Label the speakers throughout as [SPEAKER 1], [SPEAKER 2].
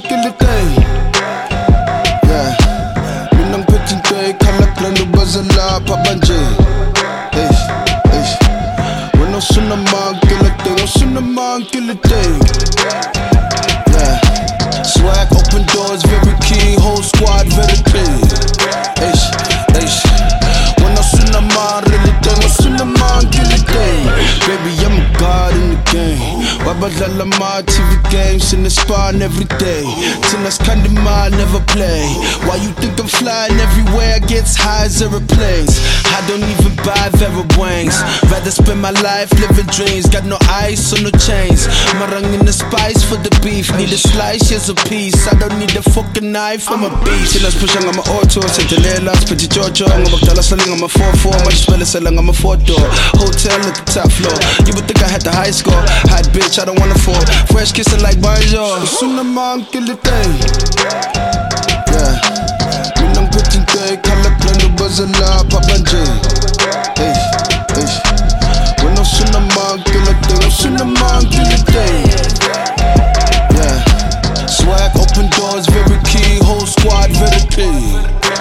[SPEAKER 1] kilitay. Yeah, minang petintay kalak lalo bazala pabanje. When I sunamang kilitay. Yeah, swag open doors very key, whole squad very clean. When I sunamang kilitay. Baby, I'm a god in the game. Wabadala my TV games in the spawn every day. Till kind of mind never play. Why you think I'm flying everywhere? I gets high as airplanes. I don't even buy Vera wings. Rather spend my life living dreams. Got no ice or no chains. Marang in the spice for the beef. Need a slice, here's a piece. I don't need a fucking knife, I'm a beast. Silas pushang I'm a auto. Sentinelas, petit chocho. I'm a dollar selling, I'm a 4-4. Much spell selling, I'm a 4-door. Hotel at the top floor. You would think I had the high score. Hot bitch, I don't wanna fall. Fresh kissing like bonjour. Sunamang kilitay. Yeah, minang petintay kalak lalo bazala pabanje. When I sunamang kilitay. Yeah, swag open doors very key, whole squad very clean.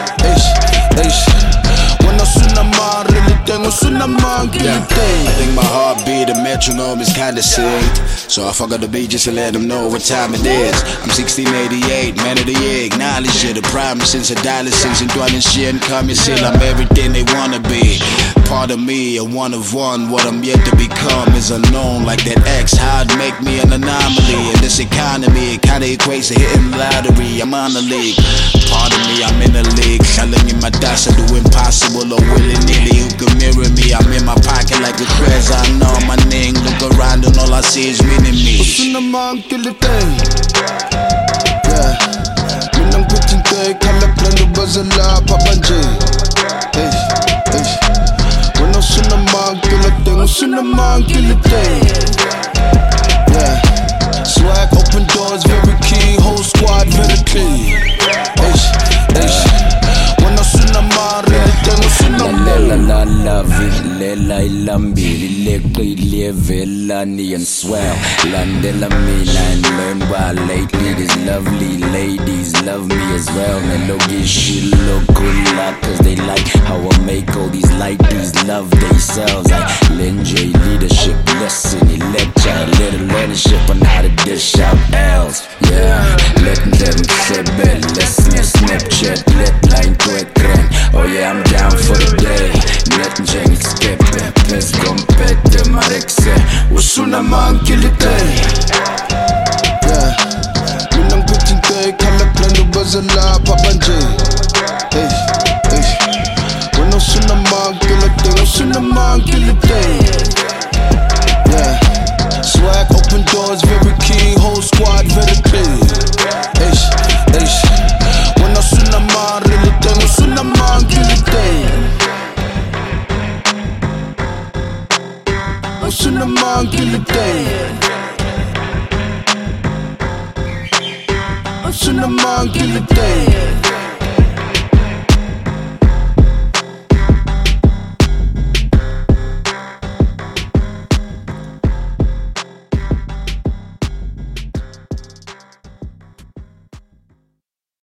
[SPEAKER 1] When I sunamang kilitay.
[SPEAKER 2] I think my heartbeat, the metronome is kinda sick. So I fuck up the beat just to let them know what time it is. I'm 1688, man of the year, acknowledge it. The problem since adolescence and dwelling shit. Come and say I'm everything they wanna be. Part of me, a one of one. What I'm yet to become is unknown, like that X. How'd make me an anomaly in this economy? It kinda equates to hitting the lottery. I'm on the league. Part of me, I'm in the league. Telling me my dots are do impossible or willy-nilly. Who can mirror me? I'm in my pocket like a Crez. I know my name. Look around and all I see is winning me.
[SPEAKER 1] Sunamang kilitay. Yeah, minang petintay kalak lalo bazala pabanje. When I sunamang kilitay. Yeah, swag open doors very key, whole squad very clean. When I sunamang
[SPEAKER 3] La lavi, lela ilambili, leqili evelani and swell. Landela mina and learn why lately these lovely ladies love me as well. Melogi she look good luck cause they like how I make all these ladies love themselves. I Lenjay leadership lesson, lecture, little leadership on how to dish out L's. Yeah, let them sebe, lesson Snapchat, let line to a trend. Oh yeah, I'm down for the day. Let me skip it, let's compete, Marexe.
[SPEAKER 1] Sunamang kilitay. Yeah, minang petintay kalak lalo bazala pabanje. When I sunamang kilitay. Yeah, swag open doors very key, whole squad very clean. When I sunamang kilitay. Sunamang kilitay. Sunamang kilitay.